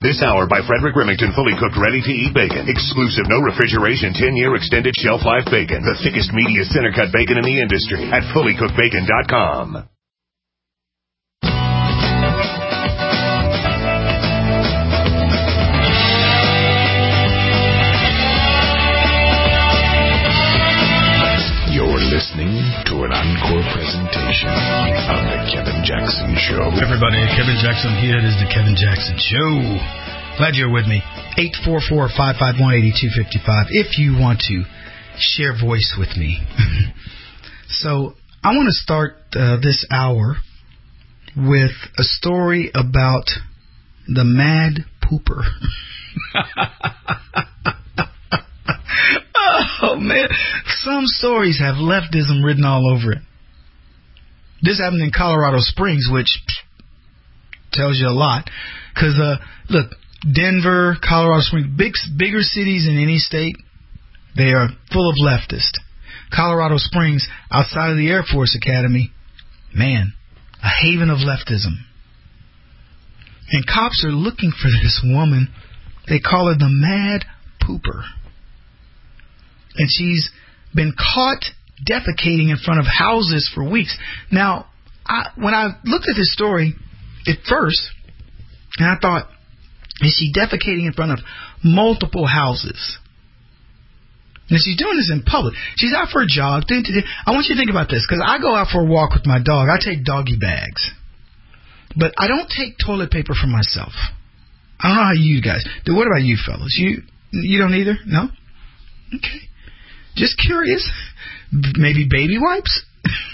This hour by Frederick Remington, fully cooked, ready-to-eat bacon. Exclusive, no refrigeration, 10-year extended shelf life bacon. The thickest, meatiest, center-cut bacon in the industry at fullycookedbacon.com. You're listening to an encore presentation of The Kevin Jackson Show. Everybody, Kevin Jackson here. It is The Kevin Jackson Show. Glad you're with me. 844-551-8255 if you want to share voice with me. So I want to start this hour with a story about the Mad Pooper. Oh, man. Some stories have leftism written all over it. This happened in Colorado Springs, which tells you a lot. Because, look, Denver, Colorado Springs, bigger cities in any state, they are full of leftists. Colorado Springs, outside of the Air Force Academy, man, a haven of leftism. And cops are looking for this woman. They call her the Mad Pooper. And she's been caught defecating in front of houses for weeks. Now, when I looked at this story at first, and I thought, is she defecating in front of multiple houses? And she's doing this in public. She's out for a jog. I want you to think about this, because I go out for a walk with my dog. I take doggy bags. But I don't take toilet paper for myself. I don't know how you guys do. What about you fellas? You don't either? No? Okay. Just curious. Maybe baby wipes?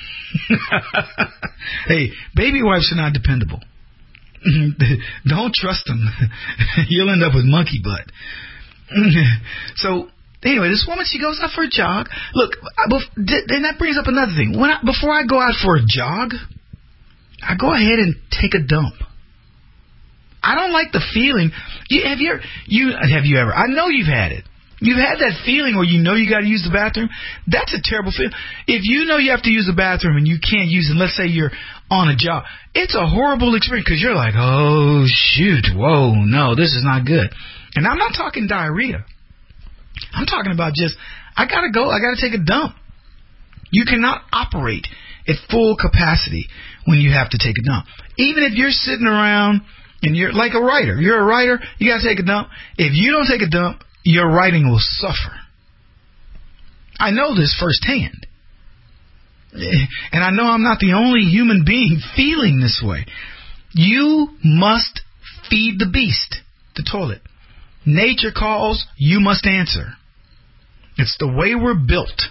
Hey, baby wipes are not dependable. Don't trust them. You'll end up with monkey butt. So, anyway, this woman, she goes out for a jog. Look, then that brings up another thing. Before I go out for a jog, I go ahead and take a dump. I don't like the feeling. Have you ever? I know you've had it. You've had that feeling where you know you got to use the bathroom. That's a terrible feeling. If you know you have to use the bathroom and you can't use it, let's say you're on a job, it's a horrible experience because you're like, oh, shoot, whoa, no, this is not good. And I'm not talking diarrhea. I'm talking about just, I got to go, I got to take a dump. You cannot operate at full capacity when you have to take a dump. Even if you're sitting around and you're like a writer, you're a writer, you got to take a dump. If you don't take a dump, your writing will suffer. I know this firsthand. And I know I'm not the only human being feeling this way. You must feed the beast, the toilet. Nature calls, you must answer. It's the way we're built.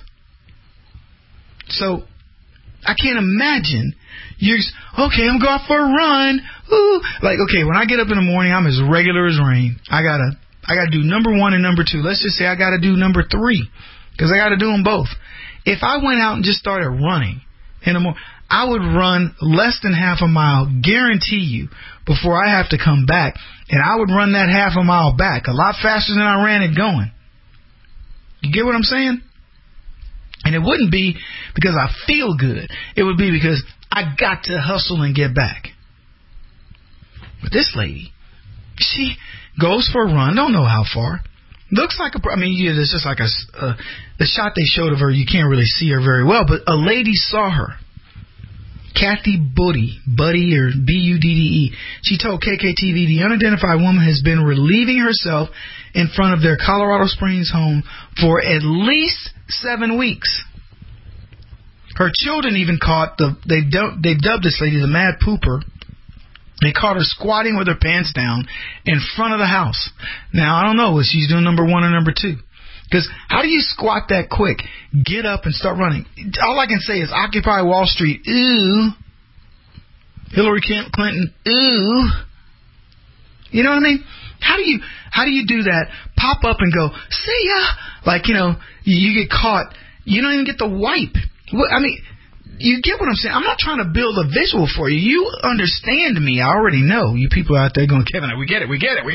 So, I can't imagine you're okay, I'm going for a run. Ooh. Like, okay, when I get up in the morning, I'm as regular as rain. I gotta do number 1 and number 2. Let's just say I got to do number 3 because I got to do them both. If I went out and just started running in the morning, I would run less than half a mile, guarantee you, before I have to come back. And I would run that half a mile back a lot faster than I ran it going. You get what I'm saying? And it wouldn't be because I feel good. It would be because I got to hustle and get back. But this lady, she goes for a run, don't know how far. Looks like it's just like the shot they showed of her, you can't really see her very well, but a lady saw her. Kathy Budde or Budde. She told KKTV the unidentified woman has been relieving herself in front of their Colorado Springs home for at least 7 weeks. Her children even caught they dubbed this lady the Mad Pooper. They caught her squatting with her pants down in front of the house. Now, I don't know if she's doing number 1 or number 2. Because how do you squat that quick? Get up and start running. All I can say is Occupy Wall Street. Ooh. Hillary Clinton. Ooh. You know what I mean? How do you do that? Pop up and go, see ya. Like, you get caught. You don't even get the wipe. You get what I'm saying? I'm not trying to build a visual for you. You understand me. I already know. You people out there going, Kevin, we get it.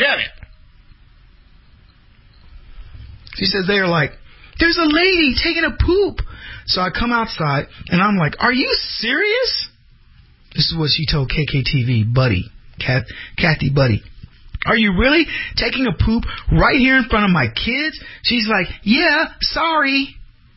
She says they are like, there's a lady taking a poop. So I come outside, and I'm like, are you serious? This is what she told KKTV, Kathy Budde. Are you really taking a poop right here in front of my kids? She's like, yeah, sorry.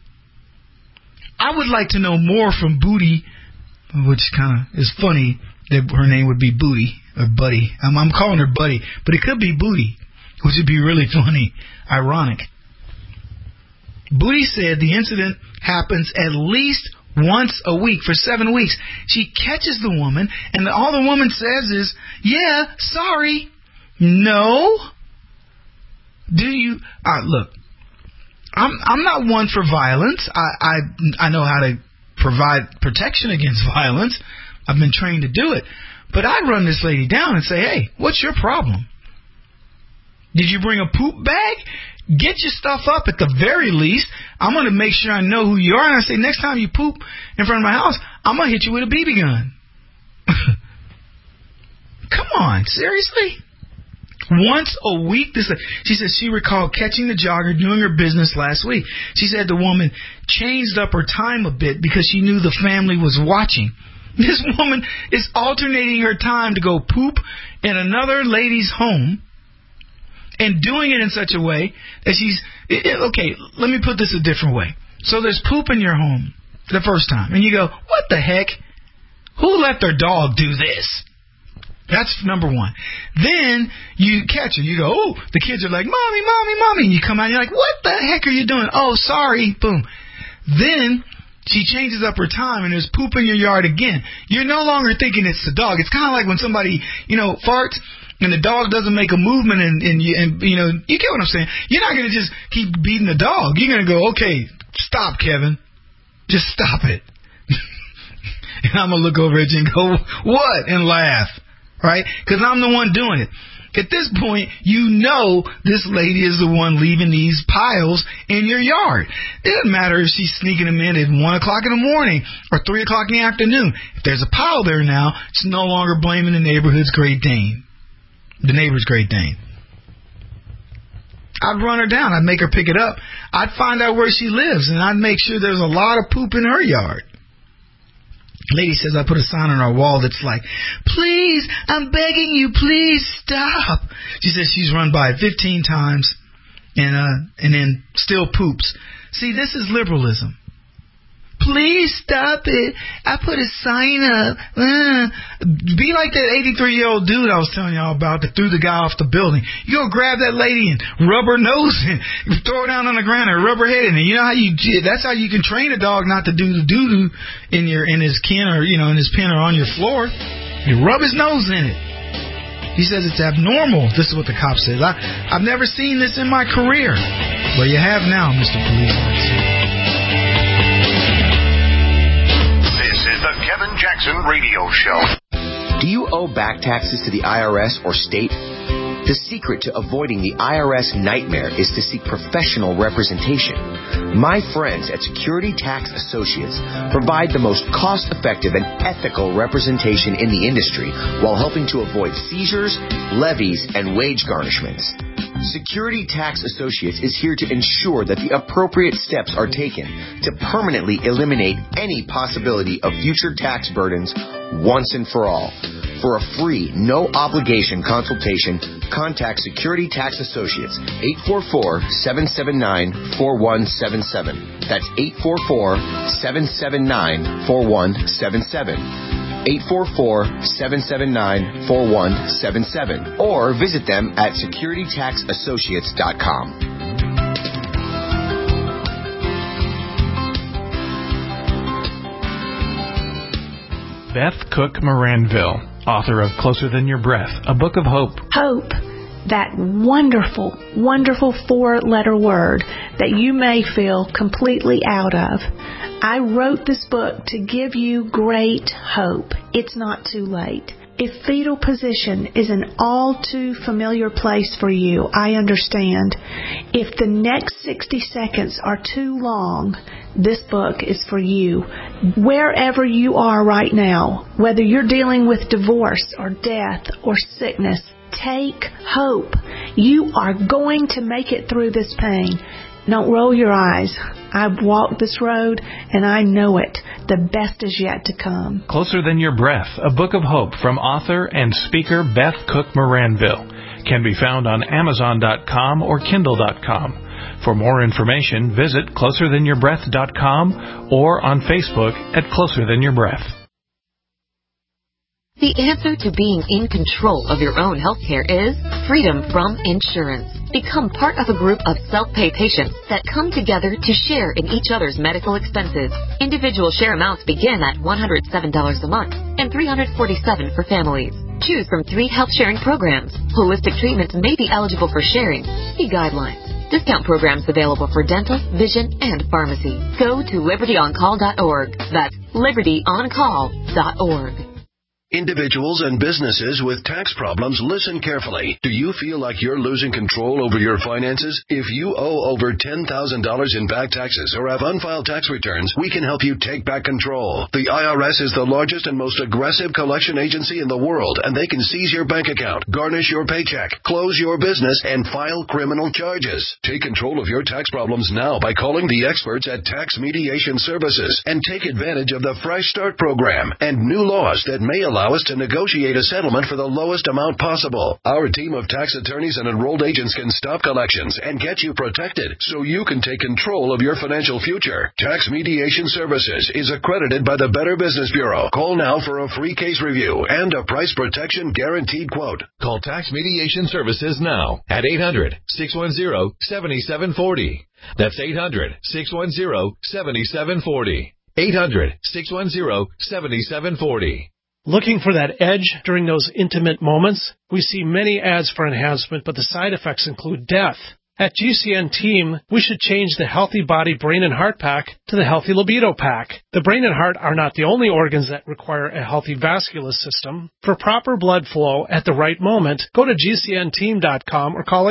I would like to know more from Booty, which kind of is funny that her name would be Booty or Buddy. I'm calling her Buddy, but it could be Booty, which would be really funny, ironic. Booty said the incident happens at least once a week for 7 weeks. She catches the woman, and all the woman says is, yeah, sorry. No. Do you... look, I'm not one for violence. I know how to provide protection against violence. I've been trained to do it. But I'd run this lady down and say, hey, what's your problem? Did you bring a poop bag? Get your stuff up at the very least. I'm going to make sure I know who you are. And I say, next time you poop in front of my house, I'm going to hit you with a BB gun. Come on, seriously? Once a week? She said she recalled catching the jogger doing her business last week. She said the woman changed up her time a bit because she knew the family was watching. This woman is alternating her time to go poop in another lady's home and doing it in such a way that she's... Okay, let me put this a different way. So there's poop in your home the first time, and you go, what the heck? Who let their dog do this? That's number one. Then you catch her. You go, oh, the kids are like, mommy, mommy, mommy. And you come out and you're like, what the heck are you doing? Oh, sorry. Boom. Then she changes up her time and there's poop in your yard again. You're no longer thinking it's the dog. It's kind of like when somebody, farts and the dog doesn't make a movement and you get what I'm saying. You're not going to just keep beating the dog. You're going to go, okay, stop, Kevin. Just stop it. And I'm going to look over at you and go, what? And laugh. Right? Because I'm the one doing it. At this point, you know this lady is the one leaving these piles in your yard. It doesn't matter if she's sneaking them in at 1 o'clock in the morning or 3 o'clock in the afternoon. If there's a pile there now, it's no longer blaming the neighborhood's Great Dane. The neighbor's Great Dane. I'd run her down. I'd make her pick it up. I'd find out where she lives, and I'd make sure there's a lot of poop in her yard. Lady says I put a sign on our wall that's like, please, I'm begging you, please stop. She says she's run by it 15 times and then still poops. See, this is liberalism. Please stop it. I put a sign up. Be like that 83-year-old dude I was telling y'all about that threw the guy off the building. You go grab that lady and rub her nose and throw her down on the ground and rub her head in it. You know how that's how you can train a dog not to do the doo-doo in his pen or, in his pen or on your floor. You rub his nose in it. He says it's abnormal. This is what the cop says. I've never seen this in my career. Well, you have now, Mr. Police Officer. The Kevin Jackson Radio Show. Do you owe back taxes to the IRS or state? The secret to avoiding the IRS nightmare is to seek professional representation. My friends at Security Tax Associates provide the most cost-effective and ethical representation in the industry while helping to avoid seizures, levies, and wage garnishments. Security Tax Associates is here to ensure that the appropriate steps are taken to permanently eliminate any possibility of future tax burdens once and for all. For a free, no-obligation consultation, contact Security Tax Associates, 844-779-4177. That's 844-779-4177. 844-779-4177. Or visit them at securitytaxassociates.com. Beth Cook Moranville, author of Closer Than Your Breath, a book of hope. Hope, that wonderful, wonderful 4-letter word that you may feel completely out of. I wrote this book to give you great hope. It's not too late. If fetal position is an all too familiar place for you, I understand. If the next 60 seconds are too long, this book is for you. Wherever you are right now, whether you're dealing with divorce or death or sickness, take hope. You are going to make it through this pain. Don't roll your eyes. I've walked this road, and I know it. The best is yet to come. Closer Than Your Breath, a book of hope from author and speaker Beth Cook Moranville. can be found on Amazon.com or Kindle.com. For more information, visit closerthanYourBreath.com or on Facebook at Closer Than Your Breath. The answer to being in control of your own healthcare is freedom from insurance. Become part of a group of self-pay patients that come together to share in each other's medical expenses. Individual share amounts begin at $107 a month and $347 for families. Choose from 3 health-sharing programs. Holistic treatments may be eligible for sharing. See guidelines. Discount programs available for dental, vision, and pharmacy. Go to libertyoncall.org. That's libertyoncall.org. Individuals and businesses with tax problems, listen carefully. Do you feel like you're losing control over your finances? If you owe over $10,000 in back taxes or have unfiled tax returns, we can help you take back control. The IRS is the largest and most aggressive collection agency in the world, and they can seize your bank account, garnish your paycheck, close your business, and file criminal charges. Take control of your tax problems now by calling the experts at Tax Mediation Services and take advantage of the Fresh Start program and new laws that may allow us to negotiate a settlement for the lowest amount possible. Our team of tax attorneys and enrolled agents can stop collections and get you protected so you can take control of your financial future. Tax Mediation Services is accredited by the Better Business Bureau. Call now for a free case review and a price protection guaranteed quote. Call Tax Mediation Services now at 800-610-7740. That's 800-610-7740. 800-610-7740. Looking for that edge during those intimate moments? We see many ads for enhancement, but the side effects include death. At GCN Team, we should change the Healthy Body Brain and Heart Pack to the Healthy Libido Pack. The brain and heart are not the only organs that require a healthy vascular system. For proper blood flow at the right moment, go to GCNteam.com or call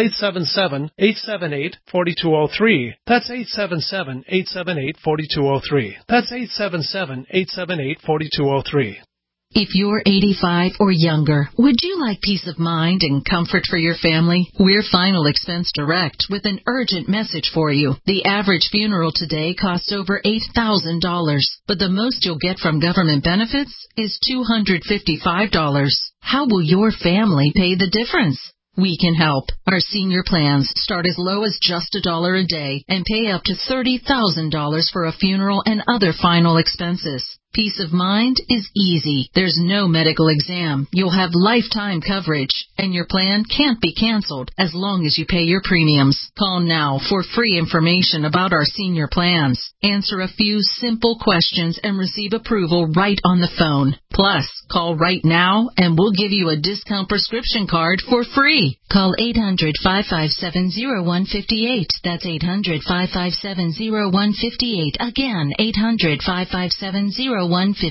877-878-4203. That's 877-878-4203. That's 877-878-4203. If you're 85 or younger, would you like peace of mind and comfort for your family? We're Final Expense Direct with an urgent message for you. The average funeral today costs over $8,000, but the most you'll get from government benefits is $255. How will your family pay the difference? We can help. Our senior plans start as low as just $1 a day and pay up to $30,000 for a funeral and other final expenses. Peace of mind is easy. There's no medical exam. You'll have lifetime coverage, and your plan can't be canceled as long as you pay your premiums. Call now for free information about our senior plans. Answer a few simple questions and receive approval right on the phone. Plus, call right now and we'll give you a discount prescription card for free. Call 800-557-0158. That's 800-557-0158. Again, 800-557-0158.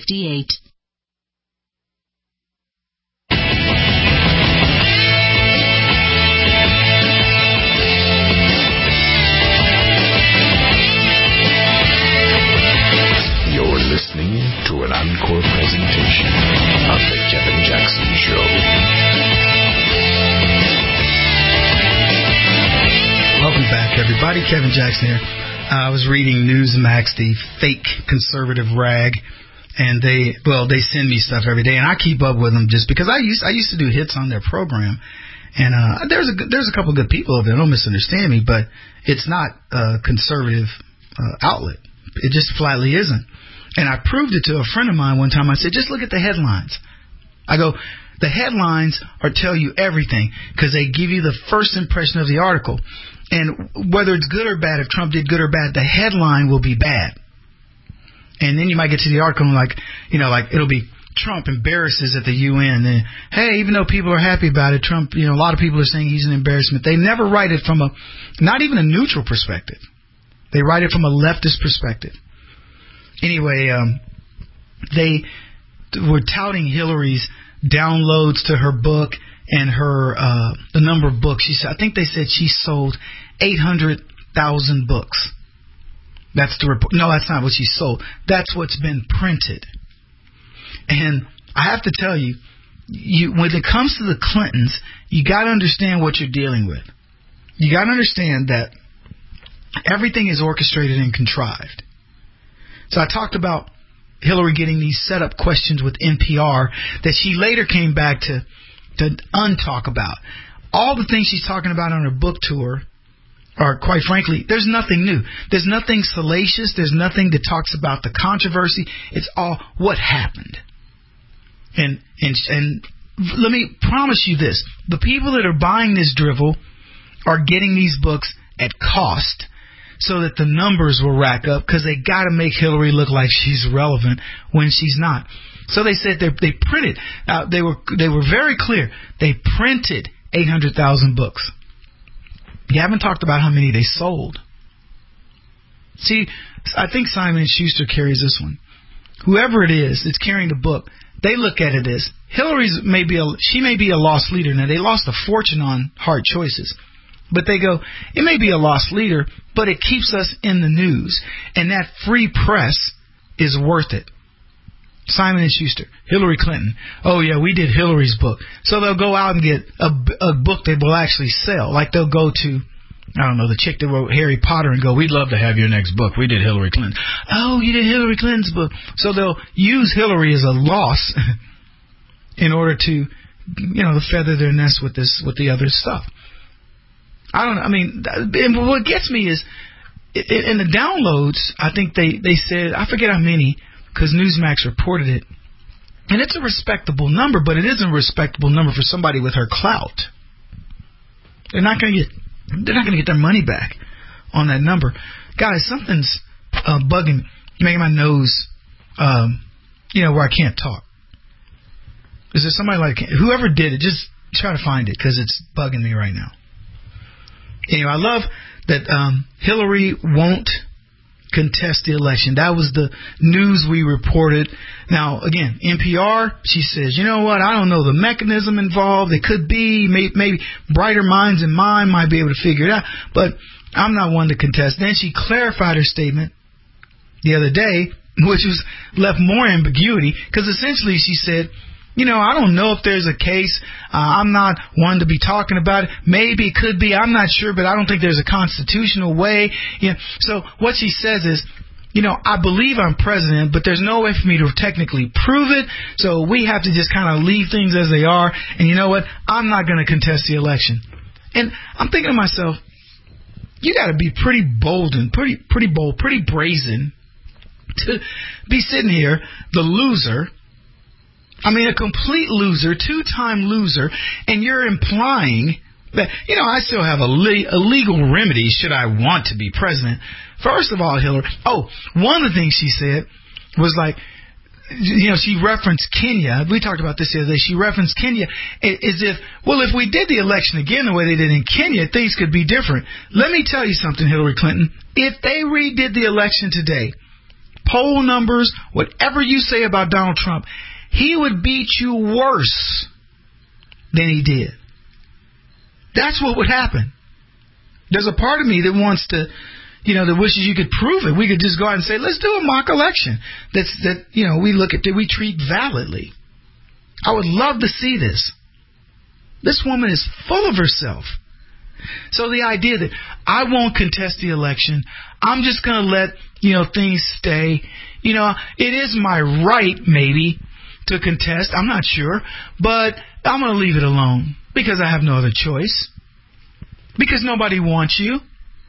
You're listening to an encore presentation of The Kevin Jackson Show. Welcome back, everybody. Kevin Jackson here. I was reading Newsmax, the fake conservative rag, and they send me stuff every day, and I keep up with them just because I used to do hits on their program, and there's a couple of good people over there. Don't misunderstand me, but it's not a conservative outlet. It just flatly isn't. And I proved it to a friend of mine one time. I said, just look at the headlines. I go, the headlines tell you everything because they give you the first impression of the article. And whether it's good or bad, if Trump did good or bad, the headline will be bad. And then you might get to the article and like it'll be Trump embarrasses at the UN. And hey, even though people are happy about it, Trump, a lot of people are saying he's an embarrassment. They never write it from not even a neutral perspective. They write it from a leftist perspective. Anyway, they were touting Hillary's downloads to her book and her the number of books. I think they said she sold 800,000 books. That's the report. No, that's not what she sold. That's what's been printed. And I have to tell you, when it comes to the Clintons, you got to understand what you're dealing with. You got to understand that everything is orchestrated and contrived. So I talked about Hillary getting these set-up questions with NPR that she later came back to untalk about. all the things she's talking about on her book tour are, quite frankly, there's nothing new. There's nothing salacious. There's nothing that talks about the controversy. It's all what happened. And let me promise you this. The people that are buying this drivel are getting these books at cost so that the numbers will rack up, because they got to make Hillary look like she's relevant when she's not. So they said they printed. They were very clear. They printed 800,000 books. You haven't talked about how many they sold. See, I think Simon & Schuster carries this one. Whoever it is that's carrying the book, they look at it as Hillary's may be a lost leader. Now, they lost a fortune on hard choices. But they go, it may be a lost leader, but it keeps us in the news. And that free press is worth it. Simon & Schuster, Hillary Clinton. Oh, yeah, we did Hillary's book. So they'll go out and get a book that will actually sell. Like they'll go to, I don't know, the chick that wrote Harry Potter and go, we'd love to have your next book. We did Hillary Clinton. Oh, you did Hillary Clinton's book. So they'll use Hillary as a loss in order to, to feather their nest with the other stuff. I don't know. I mean, and what gets me is, in the downloads, I think they said, I forget how many, because Newsmax reported it. And it's a respectable number, but it isn't a respectable number for somebody with her clout. They're not going to get their money back on that number. Guys, something's making my nose, where I can't talk. Is there somebody whoever did it, just try to find it, because it's bugging me right now. Anyway, I love that Hillary won't contest the election. That was the news we reported. Now, again, NPR, she says, you know what, I don't know the mechanism involved. It could be, maybe brighter minds than mine might be able to figure it out, but I'm not one to contest. Then she clarified her statement the other day, which was left more ambiguity, because essentially she said, I don't know if there's a case. I'm not one to be talking about it. Maybe it could be. I'm not sure, but I don't think there's a constitutional way. So what she says is, I believe I'm president, but there's no way for me to technically prove it. So we have to just kind of leave things as they are. And you know what? I'm not going to contest the election. And I'm thinking to myself, you got to be pretty bold and pretty brazen to be sitting here, the loser. I mean, a complete loser, two-time loser, and you're implying that, I still have a legal remedy should I want to be president. First of all, Hillary, one of the things she said was she referenced Kenya. We talked about this the other day. She referenced Kenya as if we did the election again the way they did in Kenya, things could be different. Let me tell you something, Hillary Clinton. If they redid the election today, poll numbers, whatever you say about Donald Trump, he would beat you worse than he did. That's what would happen. There's a part of me that wants to, that wishes you could prove it. We could just go out and say, let's do a mock election. We treat validly. I would love to see this. This woman is full of herself. So the idea that I won't contest the election, I'm just going to let, things stay. It is my right, maybe, to contest. I'm not sure, but I'm going to leave it alone because I have no other choice. Because nobody wants you.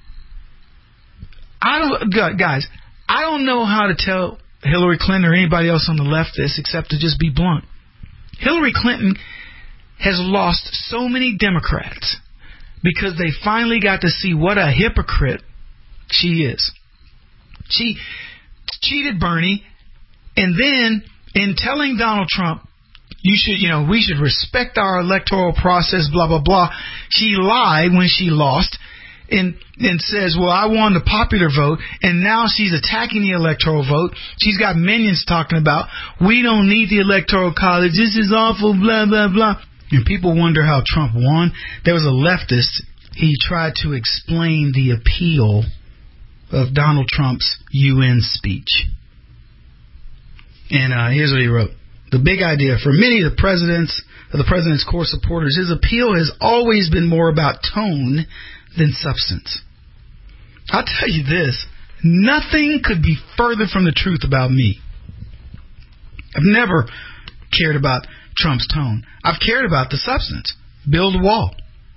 Guys, I don't know how to tell Hillary Clinton or anybody else on the left this except to just be blunt. Hillary Clinton has lost so many Democrats because they finally got to see what a hypocrite she is. She cheated Bernie, and then in telling Donald Trump, we should respect our electoral process, blah, blah, blah, she lied when she lost and says, well, I won the popular vote, and now she's attacking the electoral vote. She's got minions talking about, we don't need the electoral college, this is awful, blah, blah, blah. And people wonder how Trump won. There was a leftist, he tried to explain the appeal of Donald Trump's UN speech. And here's what he wrote. The big idea for many of the president's core supporters, his appeal has always been more about tone than substance. I'll tell you this, nothing could be further from the truth about me. I've never cared about Trump's tone. I've cared about the substance. Build a wall.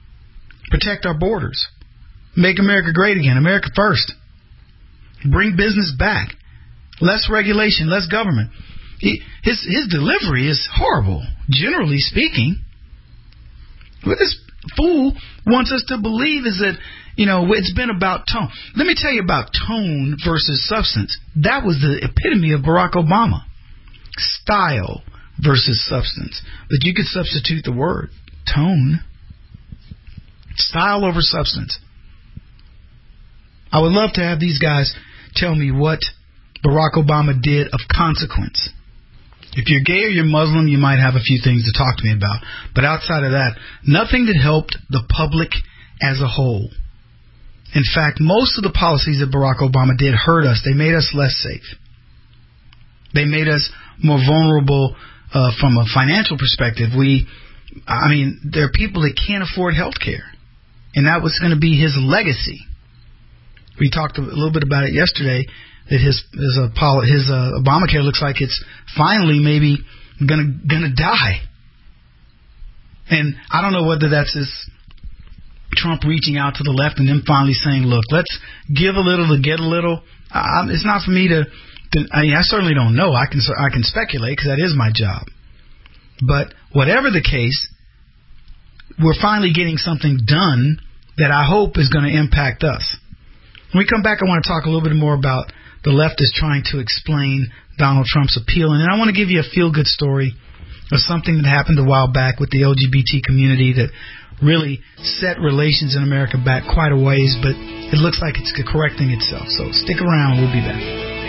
Protect our borders. Make America great again. America first. Bring business back. Less regulation, less government. His delivery is horrible, generally speaking. What this fool wants us to believe is that, it's been about tone. Let me tell you about tone versus substance. That was the epitome of Barack Obama. Style versus substance. But you could substitute the word tone. Style over substance. I would love to have these guys tell me what Barack Obama did of consequence. If you're gay or you're Muslim, you might have a few things to talk to me about. But outside of that, nothing that helped the public as a whole. In fact, most of the policies that Barack Obama did hurt us. They made us less safe. They made us more vulnerable from a financial perspective. There are people that can't afford health care. And that was going to be his legacy. We talked a little bit about it yesterday, that his Obamacare looks like it's finally maybe gonna die. And I don't know whether that's his Trump reaching out to the left and then finally saying, look, let's give a little to get a little. It's not for me to I certainly don't know. I can speculate because that is my job. But whatever the case, we're finally getting something done that I hope is going to impact us. When we come back, I want to talk a little bit more about the left is trying to explain Donald Trump's appeal. And then I want to give you a feel-good story of something that happened a while back with the LGBT community that really set relations in America back quite a ways, but it looks like it's correcting itself. So stick around. We'll be back.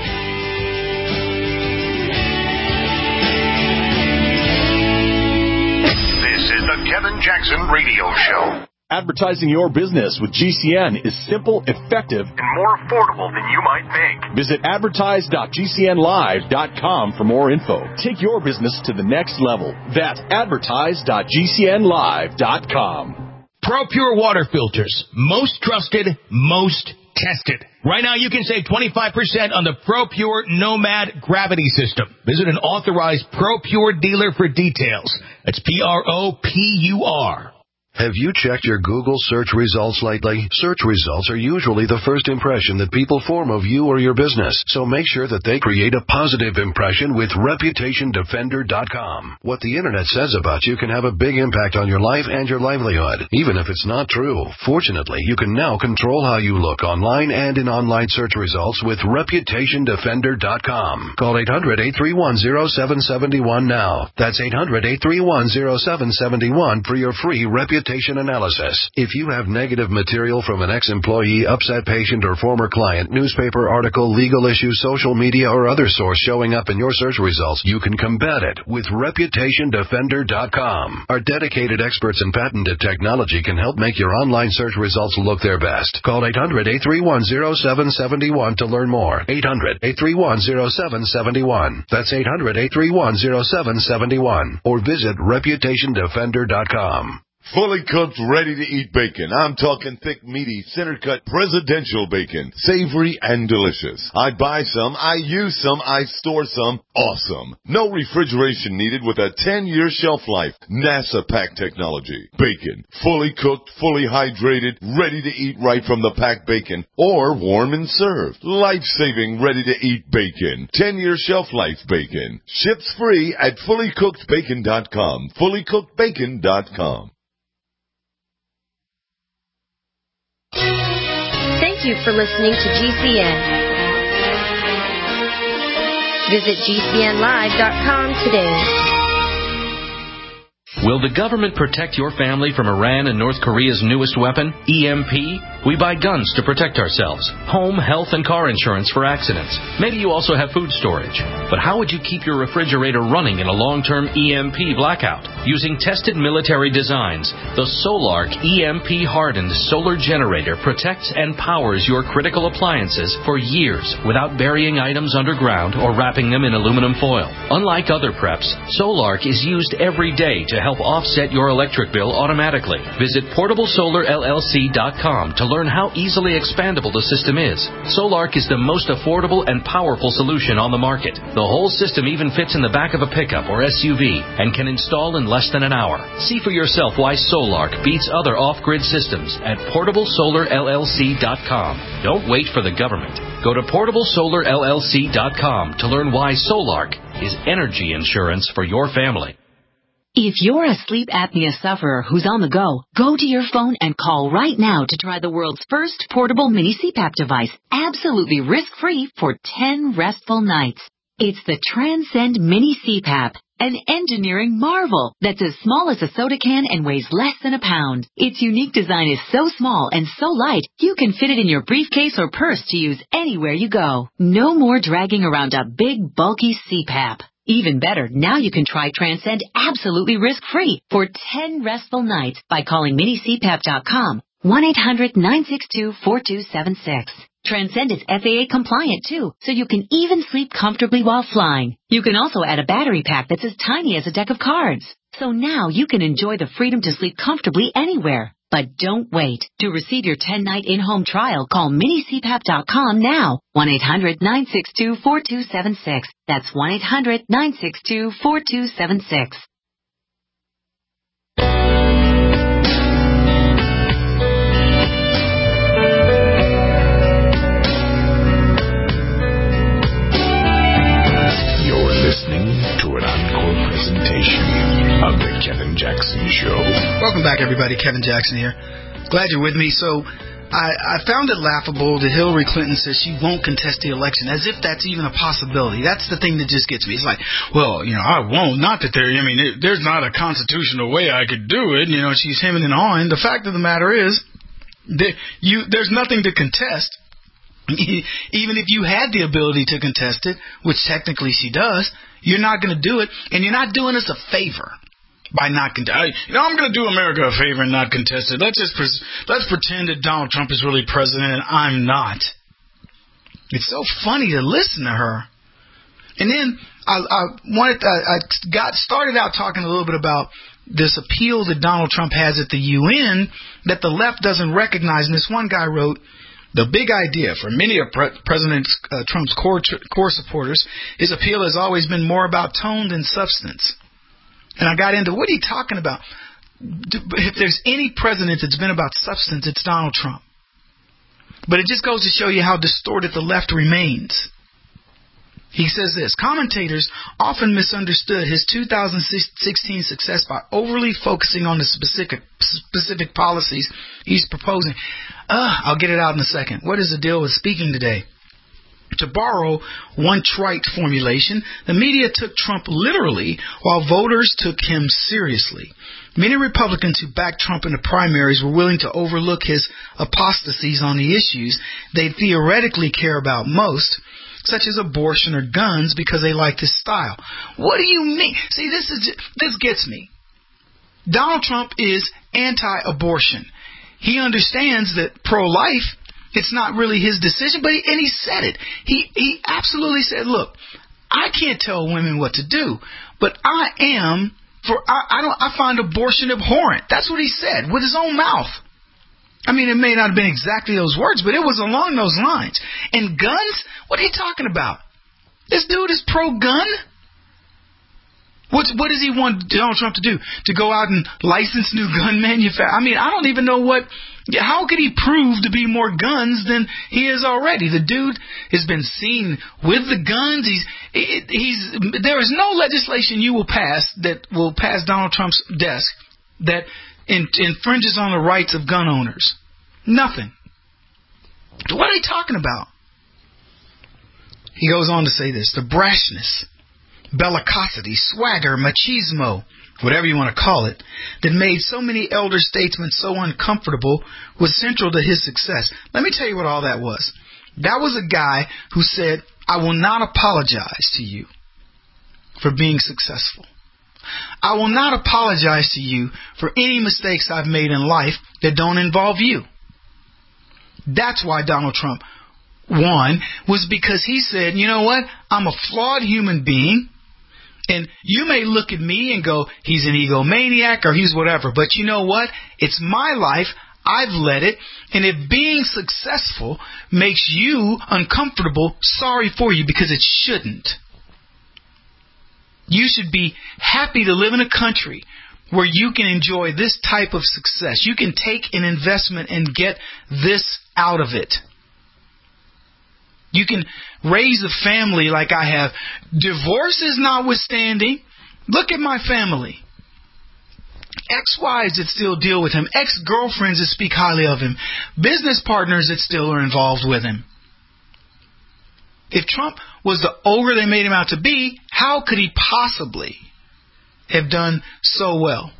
This is the Kevin Jackson Radio Show. Advertising your business with GCN is simple, effective, and more affordable than you might think. Visit advertise.gcnlive.com for more info. Take your business to the next level. That's advertise.gcnlive.com. ProPure water filters. Most trusted, most tested. Right now you can save 25% on the ProPure Nomad gravity system. Visit an authorized ProPure dealer for details. That's PROPUR. Have you checked your Google search results lately? Search results are usually the first impression that people form of you or your business, so make sure that they create a positive impression with ReputationDefender.com. What the Internet says about you can have a big impact on your life and your livelihood, even if it's not true. Fortunately, you can now control how you look online and in online search results with ReputationDefender.com. Call 800-831-0771 now. That's 800-831-0771 for your free reputation analysis. If you have negative material from an ex-employee, upset patient, or former client, newspaper article, legal issue, social media, or other source showing up in your search results, you can combat it with ReputationDefender.com. Our dedicated experts in patented technology can help make your online search results look their best. Call 800-831-0771 to learn more. 800-831-0771. That's 800-831-0771. Or visit ReputationDefender.com. Fully cooked, ready-to-eat bacon. I'm talking thick, meaty, center-cut presidential bacon. Savory and delicious. I buy some, I use some, I store some. Awesome. No refrigeration needed with a 10-year shelf life. NASA pack technology. Bacon. Fully cooked, fully hydrated, ready to eat right from the packed bacon. Or warm and served. Life-saving, ready-to-eat bacon. 10-year shelf life bacon. Ships free at fullycookedbacon.com. Fullycookedbacon.com. Thank you for listening to GCN. Visit GCNlive.com today. Will the government protect your family from Iran and North Korea's newest weapon, EMP? We buy guns to protect ourselves, home, health, and car insurance for accidents. Maybe you also have food storage. But how would you keep your refrigerator running in a long-term EMP blackout? Using tested military designs, the Solark EMP-hardened solar generator protects and powers your critical appliances for years without burying items underground or wrapping them in aluminum foil. Unlike other preps, Solark is used every day to help offset your electric bill automatically. Visit PortableSolarLLC.com to learn how easily expandable the system is. Solark is the most affordable and powerful solution on the market. The whole system even fits in the back of a pickup or SUV and can install in less than an hour. See for yourself why Solark beats other off-grid systems at PortableSolarLLC.com. Don't wait for the government. Go to PortableSolarLLC.com to learn why Solark is energy insurance for your family. If you're a sleep apnea sufferer who's on the go to your phone and call right now to try the world's first portable mini CPAP device, absolutely risk-free for 10 restful nights. It's the Transcend Mini CPAP, an engineering marvel that's as small as a soda can and weighs less than a pound. Its unique design is so small and so light, you can fit it in your briefcase or purse to use anywhere you go. No more dragging around a big, bulky CPAP. Even better, now you can try Transcend absolutely risk-free for 10 restful nights by calling minicpap.com, 1-800-962-4276. Transcend is FAA compliant too, so you can even sleep comfortably while flying. You can also add a battery pack that's as tiny as a deck of cards. So now you can enjoy the freedom to sleep comfortably anywhere. But don't wait. To receive your 10-night in-home trial, call minicpap.com now. 1-800-962-4276. That's 1-800-962-4276. You're listening to an encore presentation of The Kevin Jackson Show. Welcome back, everybody. Kevin Jackson here. Glad you're with me. So, I found it laughable that Hillary Clinton says she won't contest the election, as if that's even a possibility. That's the thing that just gets me. It's like, well, I won't. Not that there's not a constitutional way I could do it. She's hemming and hawing. The fact of the matter is, there's nothing to contest. Even if you had the ability to contest it, which technically she does, you're not going to do it, and you're not doing us a favor by not contesting. I'm going to do America a favor and not contest it. Let's pretend that Donald Trump is really president and I'm not. It's so funny to listen to her. And then I started out talking a little bit about this appeal that Donald Trump has at the UN that the left doesn't recognize. And this one guy wrote, the big idea for many of President Trump's core supporters, his appeal has always been more about tone than substance. And I got into, what are you talking about? If there's any president that's been about substance, it's Donald Trump. But it just goes to show you how distorted the left remains. He says this, commentators often misunderstood his 2016 success by overly focusing on the specific policies he's proposing. I'll get it out in a second. What is the deal with speaking today? To borrow one trite formulation, the media took Trump literally while voters took him seriously. Many Republicans who backed Trump in the primaries were willing to overlook his apostasies on the issues they theoretically care about most, such as abortion or guns, because they liked his style. What do you mean? See, this gets me. Donald Trump is anti-abortion. He understands that pro-life, it's not really his decision, and he said it. He absolutely said, look, I can't tell women what to do, but I find abortion abhorrent. That's what he said with his own mouth. I mean, it may not have been exactly those words, but it was along those lines. And guns? What are you talking about? This dude is pro-gun? What does he want Donald Trump to do? To go out and license new gun manufacturers? I mean, I don't even know how could he prove to be more guns than he is already? The dude has been seen with the guns. There is no legislation you will pass that will pass Donald Trump's desk that infringes on the rights of gun owners. Nothing. What are they talking about? He goes on to say this, the brashness, bellicosity, swagger, machismo, whatever you want to call it, that made so many elder statesmen so uncomfortable was central to his success. Let me tell you what all that was. That was a guy who said, I will not apologize to you for being successful. I will not apologize to you for any mistakes I've made in life that don't involve you. That's why Donald Trump won, was because he said, you know what? I'm a flawed human being, and you may look at me and go, he's an egomaniac or he's whatever, but you know what? It's my life. I've let it. And if being successful makes you uncomfortable, sorry for you, because it shouldn't. You should be happy to live in a country where you can enjoy this type of success. You can take an investment and get this out of it. You can raise a family like I have. Divorces notwithstanding, look at my family. Ex-wives that still deal with him. Ex-girlfriends that speak highly of him. Business partners that still are involved with him. If Trump was the ogre they made him out to be, how could he possibly have done so well?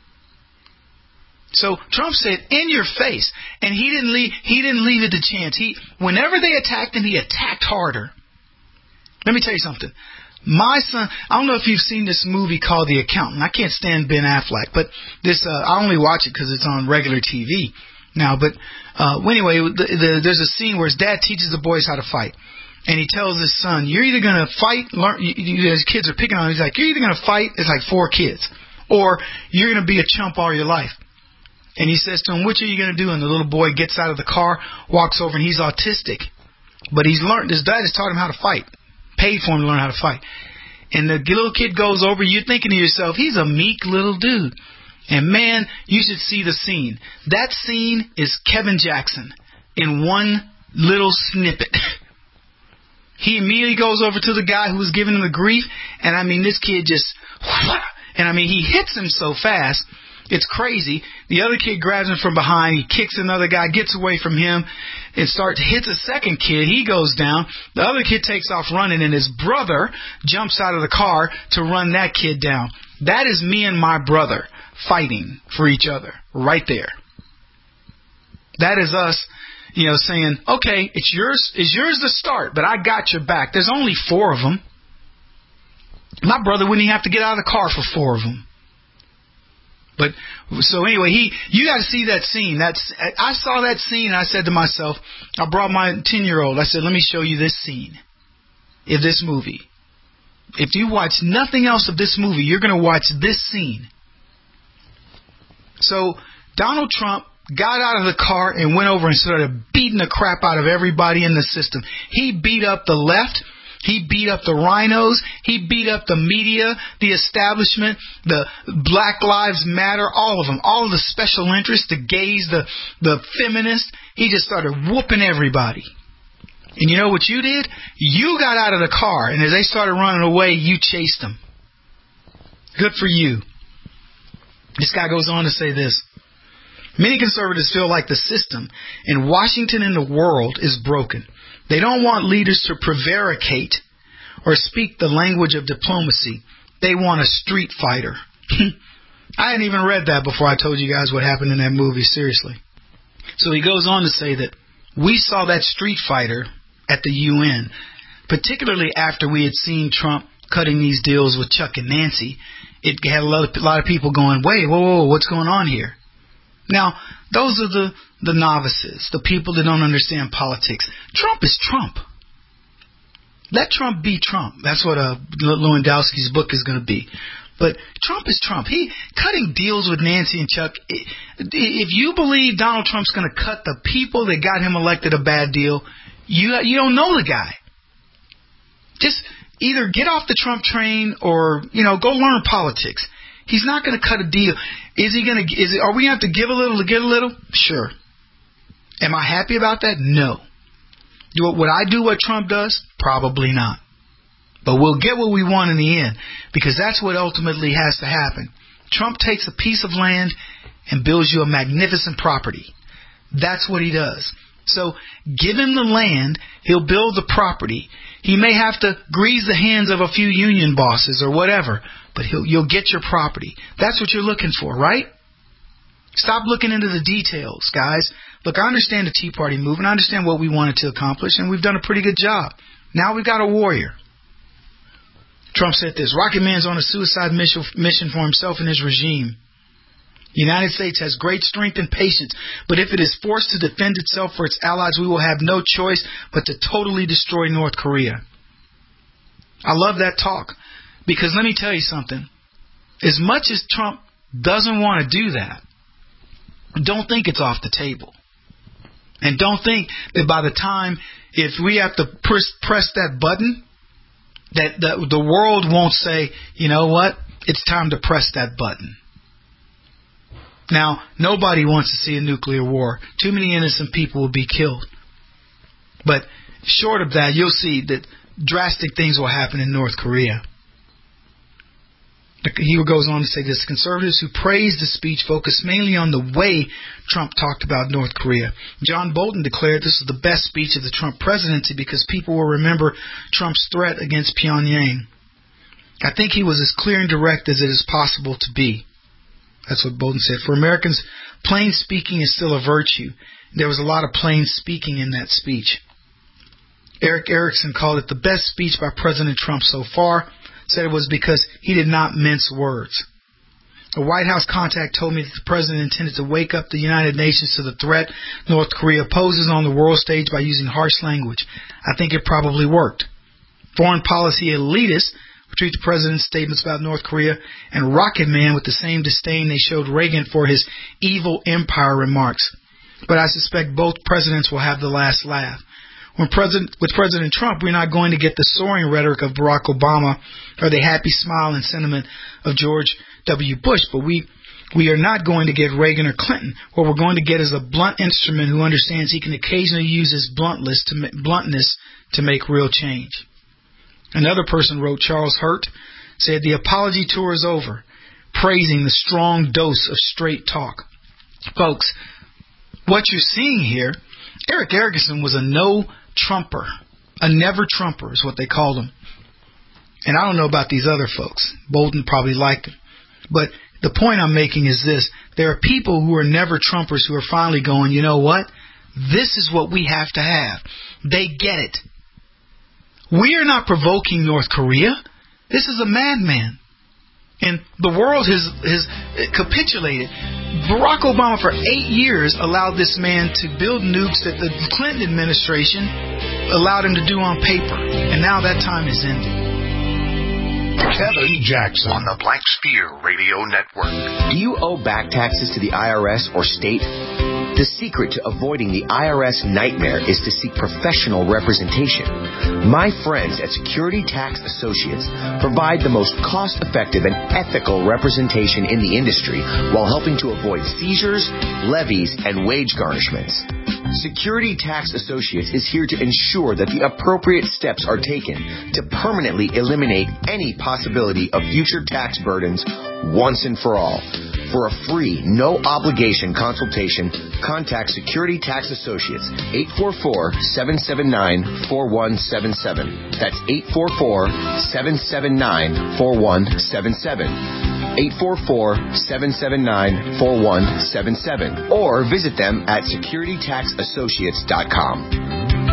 So Trump said, in your face, and he didn't leave it to chance. Whenever they attacked him, he attacked harder. Let me tell you something. My son, I don't know if you've seen this movie called The Accountant. I can't stand Ben Affleck, but this I only watch it because it's on regular TV now. But anyway, there's a scene where his dad teaches the boys how to fight. And he tells his son, you're either going to fight, his kids are picking on him, he's like, you're either going to fight, it's like 4 kids, or you're going to be a chump all your life. And he says to him, which are you going to do? And the little boy gets out of the car, walks over, and he's autistic. But his dad has taught him how to fight, paid for him to learn how to fight. And the little kid goes over, you're thinking to yourself, he's a meek little dude. And man, you should see the scene. That scene is Kevin Jackson in one little snippet. He immediately goes over to the guy who was giving him the grief, and I mean, this kid just, and I mean, he hits him so fast, it's crazy. The other kid grabs him from behind, he kicks another guy, gets away from him, and hits a second kid, he goes down, the other kid takes off running, and his brother jumps out of the car to run that kid down. That is me and my brother fighting for each other, right there. That is us, saying, okay, it's yours to start, but I got your back. There's only 4 of them. My brother wouldn't even have to get out of the car for 4 of them. But, so anyway, you got to see that scene. I saw that scene, and I said to myself, I brought my 10-year-old, I said, let me show you this scene of this movie. If you watch nothing else of this movie, you're going to watch this scene. So, Donald Trump got out of the car and went over and started beating the crap out of everybody in the system. He beat up the left. He beat up the rhinos. He beat up the media, the establishment, the Black Lives Matter, all of them, all of the special interests, the gays, the feminists. He just started whooping everybody. And you know what you did? You got out of the car, and as they started running away, you chased them. Good for you. This guy goes on to say this. Many conservatives feel like the system in Washington and the world is broken. They don't want leaders to prevaricate or speak the language of diplomacy. They want a street fighter. I hadn't even read that before I told you guys what happened in that movie, seriously. So he goes on to say that we saw that street fighter at the UN, particularly after we had seen Trump cutting these deals with Chuck and Nancy. It had a lot of people going, wait, whoa, what's going on here? Now, those are the novices, the people that don't understand politics. Trump is Trump. Let Trump be Trump. That's what Lewandowski's book is going to be. But Trump is Trump. He cutting deals with Nancy and Chuck. If you believe Donald Trump's going to cut the people that got him elected a bad deal, you don't know the guy. Just either get off the Trump train or, go learn politics. He's not going to cut a deal. Are we going to have to give a little to get a little? Sure. Am I happy about that? No. Would I do what Trump does? Probably not. But we'll get what we want in the end, because that's what ultimately has to happen. Trump takes a piece of land and builds you a magnificent property. That's what he does. So give him the land, he'll build the property. He may have to grease the hands of a few union bosses or whatever, but you'll get your property. That's what you're looking for, right? Stop looking into the details, guys. Look, I understand the Tea Party movement. I understand what we wanted to accomplish, and we've done a pretty good job. Now we've got a warrior. Trump said this, Rocket Man's on a suicide mission for himself and his regime. The United States has great strength and patience, but if it is forced to defend itself for its allies, we will have no choice but to totally destroy North Korea. I love that talk, because let me tell you something. As much as Trump doesn't want to do that, don't think it's off the table. And don't think that by the time, if we have to press that button, that the world won't say, you know what, it's time to press that button. Now, nobody wants to see a nuclear war. Too many innocent people will be killed. But short of that, you'll see that drastic things will happen in North Korea. He goes on to say this: conservatives who praised the speech focused mainly on the way Trump talked about North Korea. John Bolton declared this was the best speech of the Trump presidency because people will remember Trump's threat against Pyongyang. I think he was as clear and direct as it is possible to be. That's what Bolton said. For Americans, plain speaking is still a virtue. There was a lot of plain speaking in that speech. Eric Erickson called it the best speech by President Trump so far. Said it was because he did not mince words. A White House contact told me that the president intended to wake up the United Nations to the threat North Korea poses on the world stage by using harsh language. I think it probably worked. Foreign policy elitists treat the president's statements about North Korea and Rocket Man with the same disdain they showed Reagan for his evil empire remarks. But I suspect both presidents will have the last laugh. With President Trump, we're not going to get the soaring rhetoric of Barack Obama or the happy smile and sentiment of George W. Bush, but we are not going to get Reagan or Clinton. What we're going to get is a blunt instrument who understands he can occasionally use his bluntness to make real change. Another person wrote, Charles Hurt, said the apology tour is over, praising the strong dose of straight talk. Folks, what you're seeing here, Eric Erickson was a no-Trumper, a never-Trumper is what they called him. And I don't know about these other folks. Bolton probably liked him. But the point I'm making is this. There are people who are never-Trumpers who are finally going, you know what? This is what we have to have. They get it. We are not provoking North Korea. This is a madman. And the world has capitulated. Barack Obama for 8 years allowed this man to build nukes that the Clinton administration allowed him to do on paper. And now that time is ending. Kevin Jackson on the Black Spear Radio Network. Do you owe back taxes to the IRS or state? The secret to avoiding the IRS nightmare is to seek professional representation. My friends at Security Tax Associates provide the most cost-effective and ethical representation in the industry while helping to avoid seizures, levies, and wage garnishments. Security Tax Associates is here to ensure that the appropriate steps are taken to permanently eliminate any possibility of future tax burdens once and for all. For a free, no-obligation consultation, contact Security Tax Associates, 844-779-4177. That's 844-779-4177. 844-779-4177. Or visit them at securitytaxassociates.com.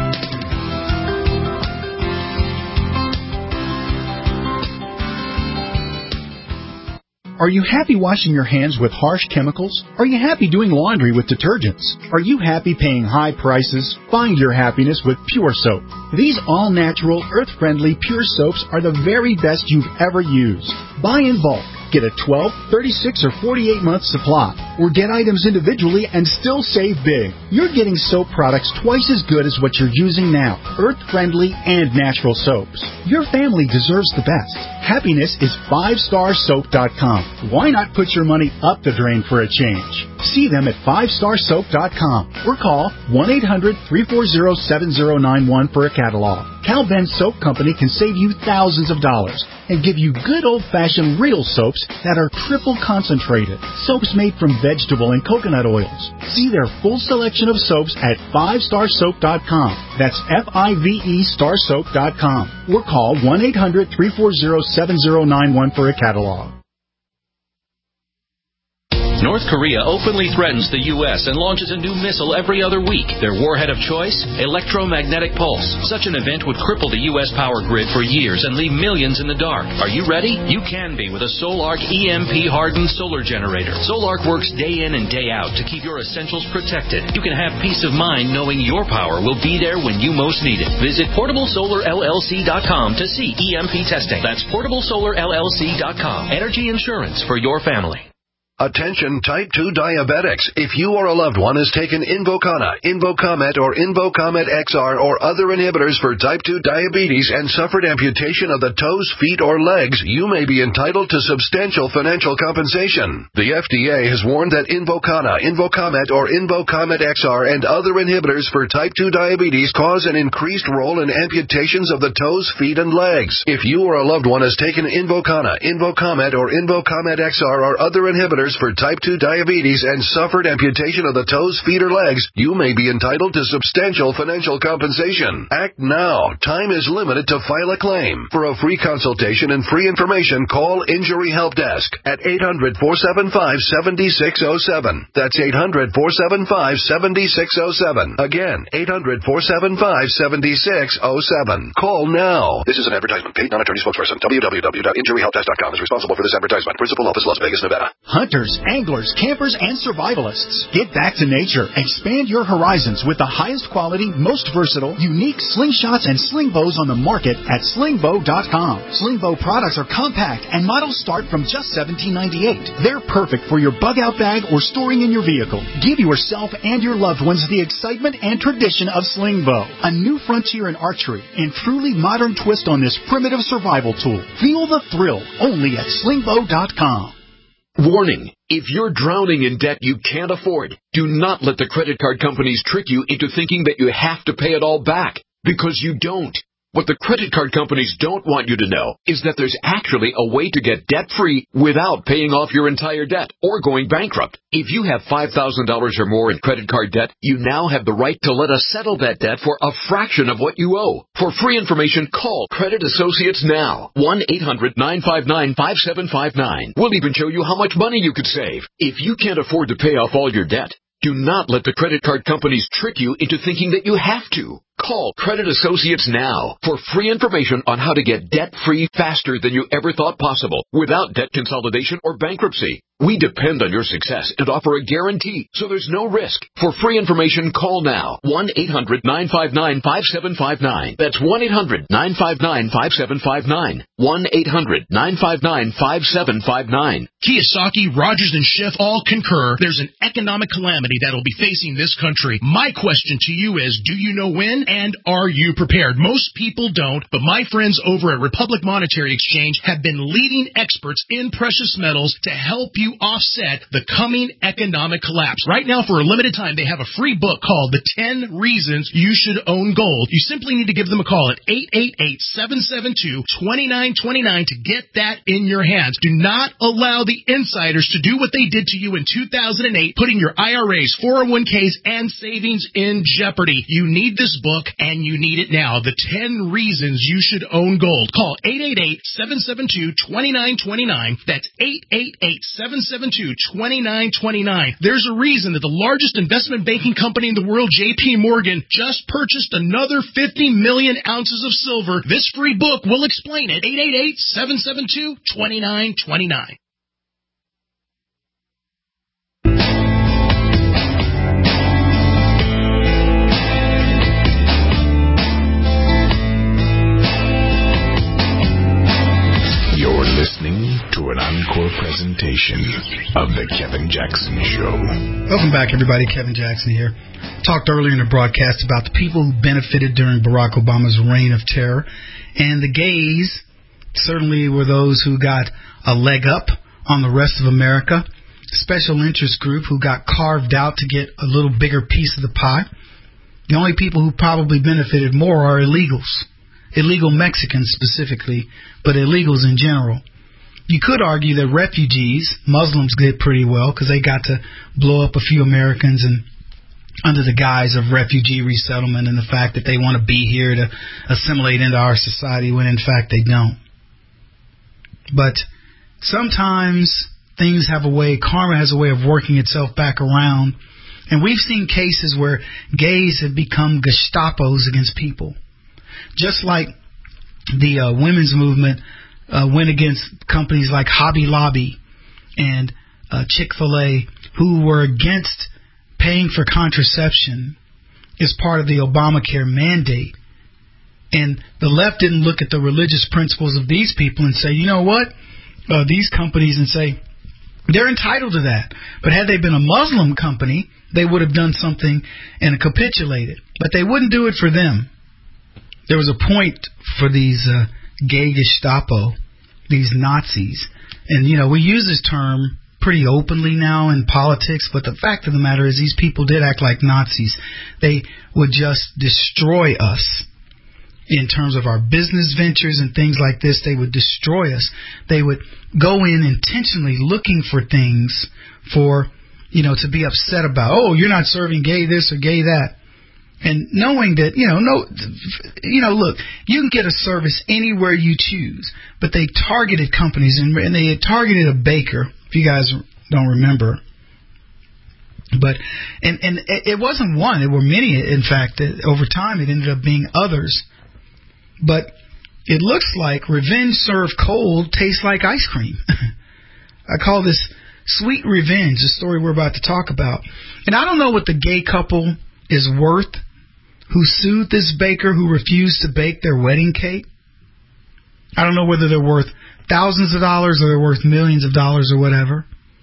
Are you happy washing your hands with harsh chemicals? Are you happy doing laundry with detergents? Are you happy paying high prices? Find your happiness with Pure Soap. These all-natural, earth-friendly Pure Soaps are the very best you've ever used. Buy in bulk. Get a 12, 36, or 48-month supply. Or get items individually and still save big. You're getting soap products twice as good as what you're using now. Earth-friendly and natural soaps. Your family deserves the best. Happiness is 5starsoap.com. Why not put your money up the drain for a change? See them at 5starsoap.com or call 1-800-340-7091 for a catalog. Cal Ben Soap Company can save you thousands of dollars and give you good old-fashioned real soaps that are triple concentrated. Soaps made from vegetable and coconut oils. See their full selection of soaps at 5starsoap.com. That's F-I-V-E starsoap.com. Or call 1-800-340-7091 for a catalog. North Korea openly threatens the U.S. and launches a new missile every other week. Their warhead of choice? Electromagnetic pulse. Such an event would cripple the U.S. power grid for years and leave millions in the dark. Are you ready? You can be with a Solark EMP-hardened solar generator. Solark works day in and day out to keep your essentials protected. You can have peace of mind knowing your power will be there when you most need it. Visit PortableSolarLLC.com to see EMP testing. That's PortableSolarLLC.com. Energy insurance for your family. Attention type 2 diabetics. If you or a loved one has taken Invokana, Invokamet, or Invokamet XR or other inhibitors for type 2 diabetes and suffered amputation of the toes, feet, or legs, you may be entitled to substantial financial compensation. The FDA has warned that Invokana, Invokamet, or Invokamet XR and other inhibitors for type 2 diabetes cause an increased role in amputations of the toes, feet, and legs. If you or a loved one has taken Invokana, Invokamet, or Invokamet XR or other inhibitors for type 2 diabetes and suffered amputation of the toes, feet, or legs, you may be entitled to substantial financial compensation. Act now. Time is limited to file a claim. For a free consultation and free information, call Injury Help Desk at 800-475-7607. That's 800-475-7607. Again, 800-475-7607. Call now. This is an advertisement. Paid non-attorney spokesperson. www.injuryhelpdesk.com is responsible for this advertisement. Principal office, Las Vegas, Nevada. Hunters, anglers, campers, and survivalists. Get back to nature. Expand your horizons with the highest quality, most versatile, unique slingshots and sling bows on the market at slingbow.com. Slingbow products are compact and models start from just $17.98. They're perfect for your bug-out bag or storing in your vehicle. Give yourself and your loved ones the excitement and tradition of Slingbow, a new frontier in archery and truly modern twist on this primitive survival tool. Feel the thrill only at slingbow.com. Warning. If you're drowning in debt you can't afford, do not let the credit card companies trick you into thinking that you have to pay it all back, because you don't. What the credit card companies don't want you to know is that there's actually a way to get debt-free without paying off your entire debt or going bankrupt. If you have $5,000 or more in credit card debt, you now have the right to let us settle that debt for a fraction of what you owe. For free information, call Credit Associates now. 1-800-959-5759. We'll even show you how much money you could save. If you can't afford to pay off all your debt, do not let the credit card companies trick you into thinking that you have to. Call Credit Associates now for free information on how to get debt-free faster than you ever thought possible without debt consolidation or bankruptcy. We depend on your success and offer a guarantee, so there's no risk. For free information, call now. 1-800-959-5759. That's 1-800-959-5759. 1-800-959-5759. Kiyosaki, Rogers, and Schiff all concur there's an economic calamity that will be facing this country. My question to you is, do you know when, and are you prepared? Most people don't, but my friends over at Republic Monetary Exchange have been leading experts in precious metals to help you offset the coming economic collapse. Right now, for a limited time, they have a free book called The 10 Reasons You Should Own Gold. You simply need to give them a call at 888-772-2929 to get that in your hands. Do not allow the insiders to do what they did to you in 2008, putting your IRAs, 401ks, and savings in jeopardy. You need this book, and you need it now. The 10 Reasons You Should Own Gold. Call 888-772-2929. That's 888-772-2929. There's a reason that the largest investment banking company in the world, J.P. Morgan, just purchased another 50 million ounces of silver. This free book will explain it. 888-772-2929. Listening to an encore presentation of The Kevin Jackson Show. Welcome back, everybody. Kevin Jackson here. Talked earlier in the broadcast about the people who benefited during Barack Obama's reign of terror. And the gays certainly were those who got a leg up on the rest of America. Special interest group who got carved out to get a little bigger piece of the pie. The only people who probably benefited more are illegals. Illegal Mexicans specifically, but illegals in general. You could argue that refugees, Muslims, did pretty well because they got to blow up a few Americans and under the guise of refugee resettlement and the fact that they want to be here to assimilate into our society when in fact they don't. But sometimes things have a way, karma has a way of working itself back around. And we've seen cases where gays have become Gestapos against people. Just like the women's movement went against companies like Hobby Lobby and Chick-fil-A, who were against paying for contraception as part of the Obamacare mandate. And the left didn't look at the religious principles of these people and say, you know what, these companies, and say, They're entitled to that. But had they been a Muslim company, they would have done something and capitulated. But they wouldn't do it for them. There was a point for these gay Gestapo, these Nazis. And, we use this term pretty openly now in politics, but the fact of the matter is these people did act like Nazis. They would just destroy us in terms of our business ventures and things like this. They would destroy us. They would go in intentionally looking for things for, to be upset about. Oh, you're not serving gay this or gay that. And knowing that, look, you can get a service anywhere you choose, but they targeted companies and they had targeted a baker, if you guys don't remember. But, and it wasn't one, there were many, in fact, over time it ended up being others. But it looks like revenge served cold tastes like ice cream. I call this Sweet Revenge, the story we're about to talk about. And I don't know what the gay couple is worth who sued this baker who refused to bake their wedding cake. I don't know whether they're worth thousands of dollars or they're worth millions of dollars or whatever.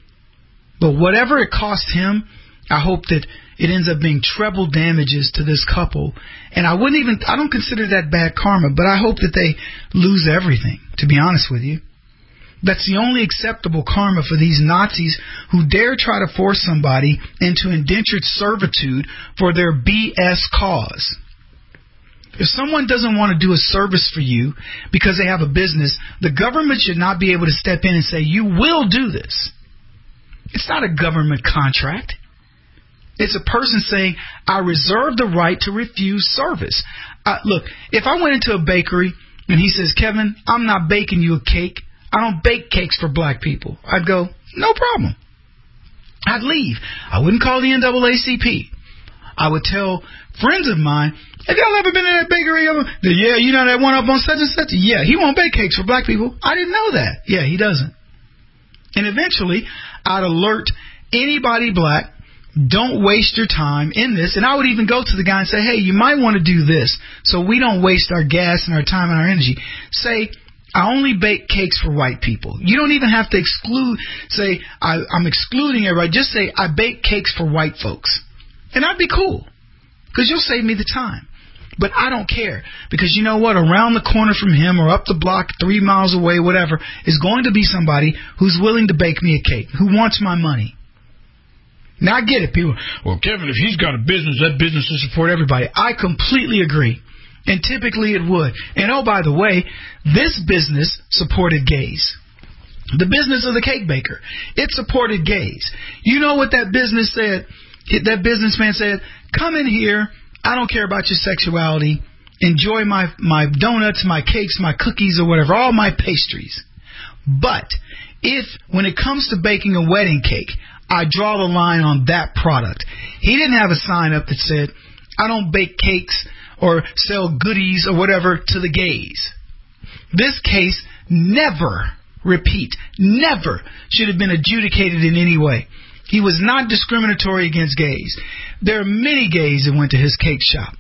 But whatever it cost him, I hope that it ends up being treble damages to this couple. And I don't consider that bad karma, but I hope that they lose everything, to be honest with you. That's the only acceptable karma for these Nazis who dare try to force somebody into indentured servitude for their BS cause. If someone doesn't want to do a service for you because they have a business, the government should not be able to step in and say, you will do this. It's not a government contract. It's a person saying, I reserve the right to refuse service. Look, if I went into a bakery and he says, Kevin, I'm not baking you a cake. I don't bake cakes for black people. I'd go, no problem. I'd leave. I wouldn't call the NAACP. I would tell friends of mine, have y'all ever been in that bakery? Yeah, you know that one up on such and such? Yeah, he won't bake cakes for black people. I didn't know that. Yeah, he doesn't. And eventually, I'd alert anybody black, don't waste your time in this. And I would even go to the guy and say, hey, you might want to do this so we don't waste our gas and our time and our energy. Say, I only bake cakes for white people. You don't even have to say, I'm excluding everybody. Just say, I bake cakes for white folks. And I'd be cool, because you'll save me the time. But I don't care, because you know what? Around the corner from him or up the block, 3 miles away, whatever, is going to be somebody who's willing to bake me a cake, who wants my money. Now, I get it. People, well, Kevin, if he's got a business, that business will support everybody. I completely agree. And typically it would. And oh, by the way, this business supported gays. The business of the cake baker, it supported gays. You know what that business said? That businessman said, come in here. I don't care about your sexuality. Enjoy my donuts, my cakes, my cookies or whatever, all my pastries. But if, when it comes to baking a wedding cake, I draw the line on that product. He didn't have a sign up that said, I don't bake cakes or sell goodies or whatever to the gays. This case never should have been adjudicated in any way. He was not discriminatory against gays. There are many gays that went to his cake shop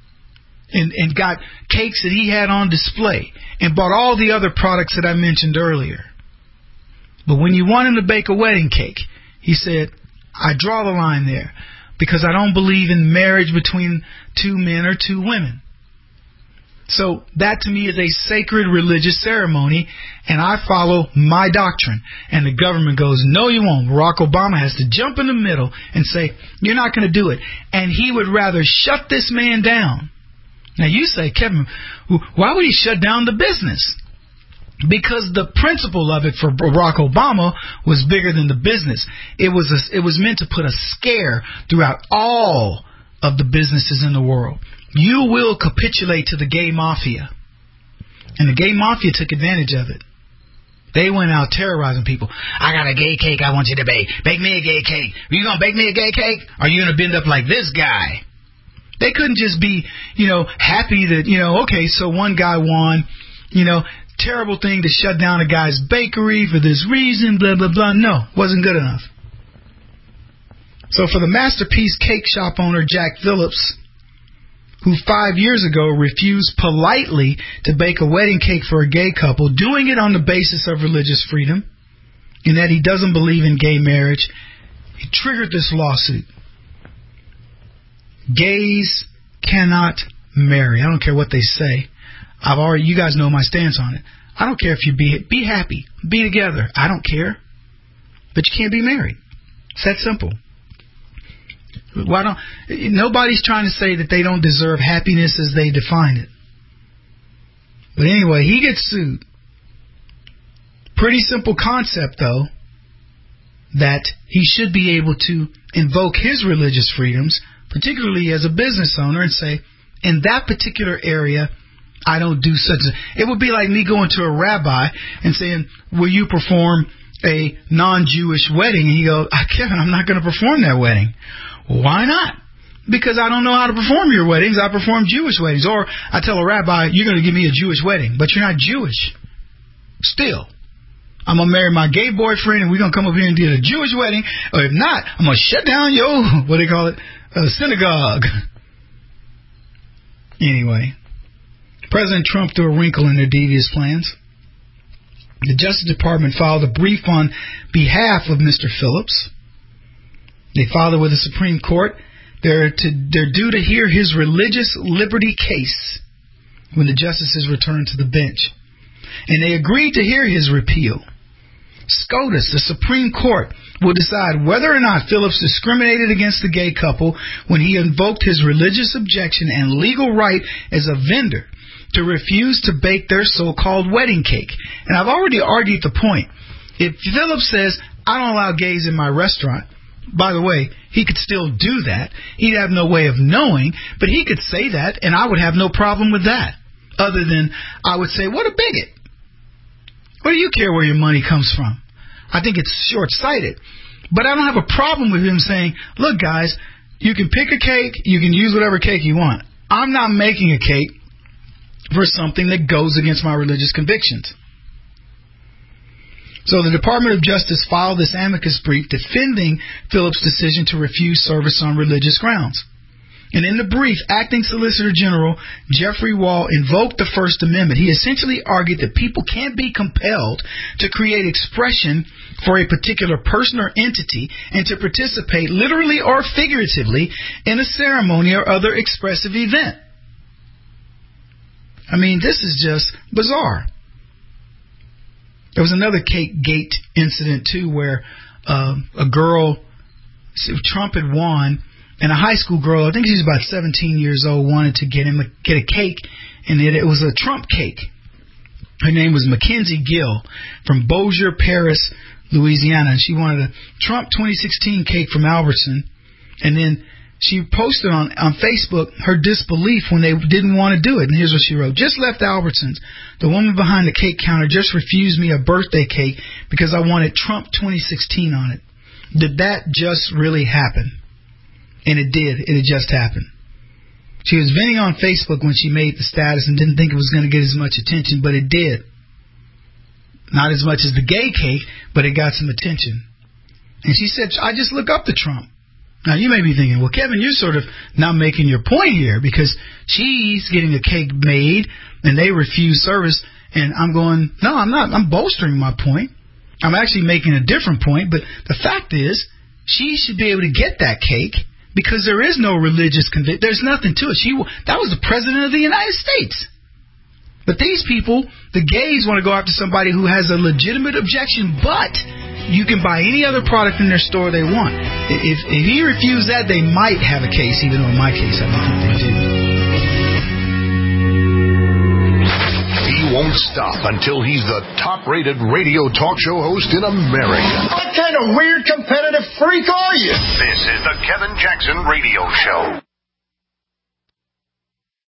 and got cakes that he had on display and bought all the other products that I mentioned earlier. But when you want him to bake a wedding cake, he said, I draw the line there because I don't believe in marriage between two men or two women. So that to me is a sacred religious ceremony, and I follow my doctrine. And the government goes, no, you won't. Barack Obama has to jump in the middle and say, you're not going to do it. And he would rather shut this man down. Now you say, Kevin, why would he shut down the business? Because the principle of it for Barack Obama was bigger than the business. It was meant to put a scare throughout all of the businesses in the world. You will capitulate to the gay mafia. And the gay mafia took advantage of it. They went out terrorizing people. I got a gay cake I want you to bake. Bake me a gay cake. Are you going to bake me a gay cake? Or are you going to bend up like this guy? They couldn't just be, happy that, okay, so one guy won, terrible thing to shut down a guy's bakery for this reason, blah, blah, blah. No, wasn't good enough. So for the Masterpiece Cake Shop owner, Jack Phillips, who 5 years ago refused politely to bake a wedding cake for a gay couple, doing it on the basis of religious freedom, and that he doesn't believe in gay marriage, he triggered this lawsuit. Gays cannot marry. I don't care what they say. You guys know my stance on it. I don't care if you be happy, be together. I don't care. But you can't be married. It's that simple. Nobody's trying to say that they don't deserve happiness as they define it. But anyway, he gets sued. Pretty simple concept, though, that he should be able to invoke his religious freedoms, particularly as a business owner, and say, in that particular area, I don't do such a... It would be like me going to a rabbi and saying, will you perform a non-Jewish wedding? And he goes, Kevin, I'm not going to perform that wedding. Well, why not? Because I don't know how to perform your weddings. I perform Jewish weddings. Or I tell a rabbi, you're going to give me a Jewish wedding, but you're not Jewish. Still, I'm going to marry my gay boyfriend and we're going to come up here and do a Jewish wedding. Or if not, I'm going to shut down your, what do they call it, synagogue. Anyway, President Trump threw a wrinkle in their devious plans. The Justice Department filed a brief on behalf of Mr. Phillips. They filed it with the Supreme Court. They're due to hear his religious liberty case when the justices return to the bench. And they agreed to hear his repeal. SCOTUS, the Supreme Court, will decide whether or not Phillips discriminated against the gay couple when he invoked his religious objection and legal right as a vendor to refuse to bake their so-called wedding cake. And I've already argued the point. If Phillips says, I don't allow gays in my restaurant, by the way, he could still do that. He'd have no way of knowing, but he could say that, and I would have no problem with that. Other than, I would say, what a bigot. What do you care where your money comes from? I think it's short-sighted. But I don't have a problem with him saying, look, guys, you can pick a cake, you can use whatever cake you want. I'm not making a cake for something that goes against my religious convictions. So the Department of Justice filed this amicus brief defending Phillips' decision to refuse service on religious grounds. And in the brief, Acting Solicitor General Jeffrey Wall invoked the First Amendment. He essentially argued that people can't be compelled to create expression for a particular person or entity and to participate literally or figuratively in a ceremony or other expressive event. I mean, this is just bizarre. There was another Cake Gate incident, too, where a girl, Trump had won, and a high school girl, I think she was about 17 years old, wanted to get a cake, and it was a Trump cake. Her name was Mackenzie Gill from Bossier Parish, Louisiana, and she wanted a Trump 2016 cake from Albertson, and then she posted on Facebook her disbelief when they didn't want to do it. And here's what she wrote. Just left Albertsons. The woman behind the cake counter just refused me a birthday cake because I wanted Trump 2016 on it. Did that just really happen? And it did. It had just happened. She was venting on Facebook when she made the status and didn't think it was going to get as much attention, but it did. Not as much as the gay cake, but it got some attention. And she said, I just look up to Trump. Now, you may be thinking, well, Kevin, you're sort of not making your point here because she's getting a cake made and they refuse service. And I'm going, no, I'm not. I'm bolstering my point. I'm actually making a different point. But the fact is, she should be able to get that cake because there is no religious conviction. There's nothing to it. That was the president of the United States. But these people, the gays, want to go after somebody who has a legitimate objection, but you can buy any other product in their store they want. If he refused that, they might have a case, even though in my case, I don't think they do. He won't stop until he's the top-rated radio talk show host in America. What kind of weird competitive freak are you? This is the Kevin Jackson Radio Show.